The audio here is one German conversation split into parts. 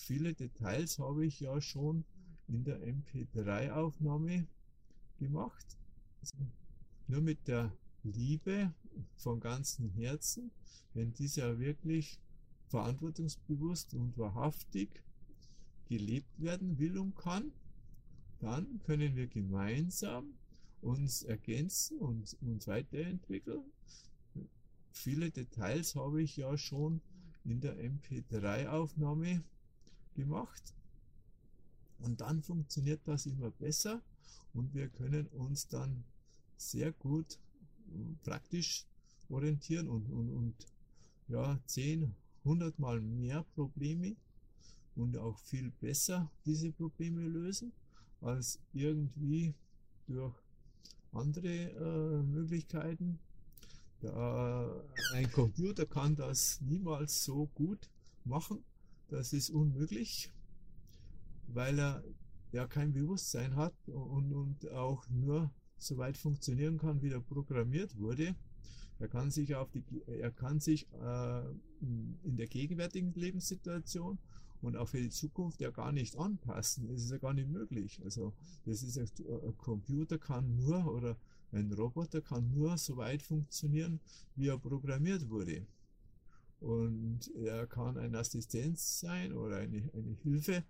viele Details habe ich ja schon in der MP3-Aufnahme gemacht. Nur mit der Liebe von ganzem Herzen, wenn dieser wirklich verantwortungsbewusst und wahrhaftig gelebt werden will und kann, dann können wir gemeinsam uns ergänzen und uns weiterentwickeln. Viele Details habe ich ja schon in der MP3-Aufnahme gemacht und dann funktioniert das immer besser und wir können uns dann sehr gut praktisch orientieren und ja, 10, 100 Mal mehr Probleme und auch viel besser diese Probleme lösen, als irgendwie durch andere Möglichkeiten. Ein Computer kann das niemals so gut machen. Das ist unmöglich, weil er ja kein Bewusstsein hat und auch nur so weit funktionieren kann, wie er programmiert wurde. Er kann sich in der gegenwärtigen Lebenssituation und auch für die Zukunft ja gar nicht anpassen. Das ist ja gar nicht möglich. Also das ist ein Computer kann nur oder ein Roboter kann nur so weit funktionieren, wie er programmiert wurde. Und er kann eine Assistenz sein oder eine Hilfe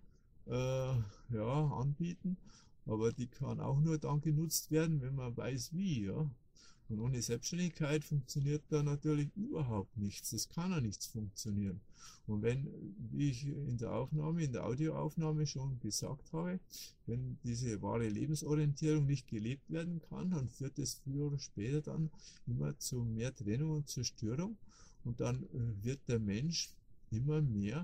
ja, anbieten, aber die kann auch nur dann genutzt werden, wenn man weiß wie. Ja? Und ohne Selbstständigkeit funktioniert da natürlich überhaupt nichts. Das kann ja nichts funktionieren. Und wenn, wie ich in der Aufnahme, in der Audioaufnahme schon gesagt habe, wenn diese wahre Lebensorientierung nicht gelebt werden kann, dann führt es früher oder später dann immer zu mehr Trennung und Zerstörung. Und dann wird der Mensch immer mehr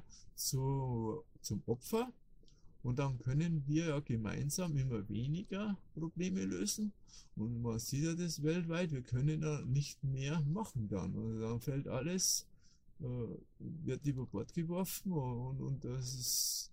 zum Opfer. Und dann können wir ja gemeinsam immer weniger Probleme lösen. Und man sieht ja das weltweit, wir können ja nicht mehr machen dann. Also dann fällt alles, wird über Bord geworfen und das ist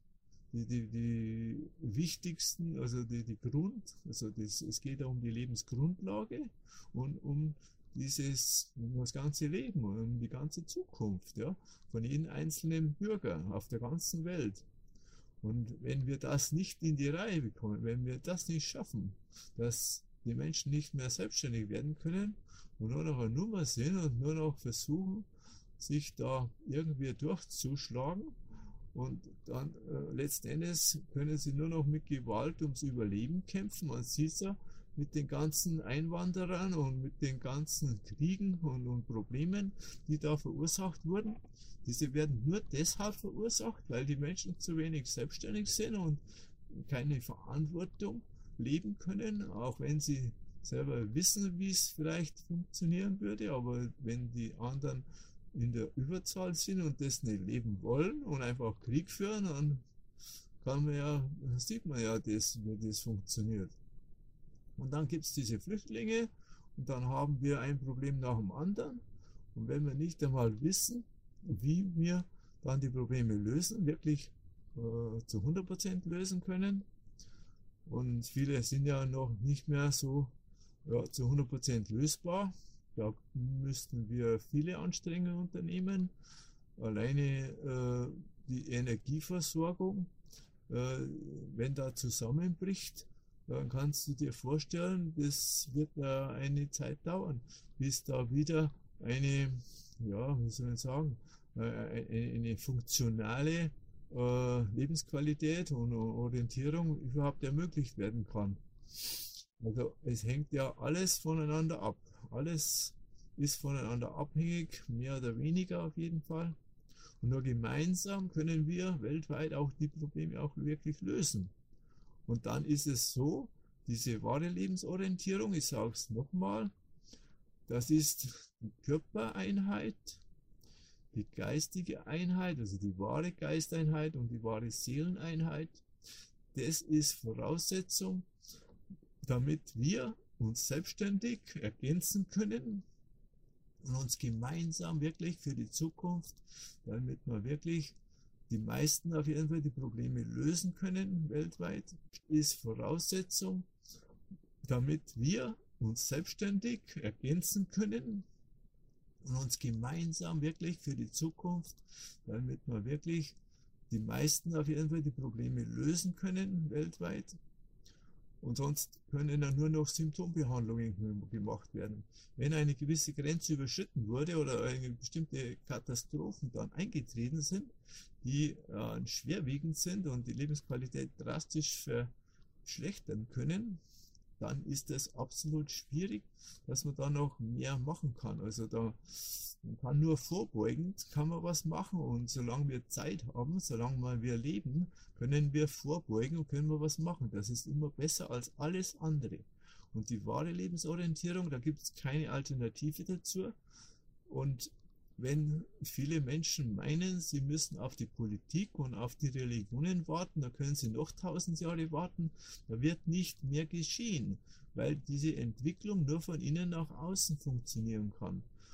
die wichtigsten, also die Grund, also es geht ja um die Lebensgrundlage und um um das ganze Leben und um die ganze Zukunft, ja, von jedem einzelnen Bürger auf der ganzen Welt. Und wenn wir das nicht in die Reihe bekommen, wenn wir das nicht schaffen, dass die Menschen nicht mehr selbstständig werden können und nur noch eine Nummer sind und nur noch versuchen, sich da irgendwie durchzuschlagen und dann letzten Endes können sie nur noch mit Gewalt ums Überleben kämpfen. Man sieht ja mit den ganzen Einwanderern und mit den ganzen Kriegen und Problemen, die da verursacht wurden. Diese werden nur deshalb verursacht, weil die Menschen zu wenig selbstständig sind und keine Verantwortung leben können, auch wenn sie selber wissen, wie es vielleicht funktionieren würde, aber wenn die anderen in der Überzahl sind und das nicht leben wollen und einfach Krieg führen, dann sieht man ja das, wie das funktioniert. Und dann gibt es diese Flüchtlinge und dann haben wir ein Problem nach dem anderen. Und wenn wir nicht einmal wissen, wie wir dann die Probleme lösen, wirklich zu 100% lösen können, und viele sind ja noch nicht mehr so zu 100% lösbar, da müssten wir viele Anstrengungen unternehmen. Alleine die Energieversorgung, wenn da zusammenbricht, dann kannst du dir vorstellen, das wird eine Zeit dauern, bis da wieder eine, ja, wie soll ich sagen, eine funktionale Lebensqualität und Orientierung überhaupt ermöglicht werden kann. Also es hängt ja alles voneinander ab. Alles ist voneinander abhängig, mehr oder weniger auf jeden Fall. Und nur gemeinsam können wir weltweit auch die Probleme auch wirklich lösen. Und dann ist es so, diese wahre Lebensorientierung, ich sage es nochmal, das ist die Körpereinheit, die geistige Einheit, also die wahre Geisteinheit und die wahre Seeleneinheit. Das ist Voraussetzung, damit wir uns selbstständig ergänzen können und uns gemeinsam wirklich für die Zukunft, damit wir wirklich die meisten auf jeden Fall die Probleme lösen können weltweit, ist Voraussetzung, damit wir uns selbstständig ergänzen können und uns gemeinsam wirklich für die Zukunft, damit wir wirklich die meisten auf jeden Fall die Probleme lösen können weltweit. Und sonst können dann nur noch Symptombehandlungen gemacht werden. Wenn eine gewisse Grenze überschritten wurde oder eine bestimmte Katastrophen dann eingetreten sind, die schwerwiegend sind und die Lebensqualität drastisch verschlechtern können, dann ist es absolut schwierig, dass man da noch mehr machen kann. Also man kann nur vorbeugend, kann man was machen, und solange wir Zeit haben, solange wir leben, können wir vorbeugen und können wir was machen. Das ist immer besser als alles andere. Und die wahre Lebensorientierung, da gibt es keine Alternative dazu. Und wenn viele Menschen meinen, sie müssen auf die Politik und auf die Religionen warten, dann können sie noch 1000 Jahre warten, da wird nicht mehr geschehen, weil diese Entwicklung nur von innen nach außen funktionieren kann.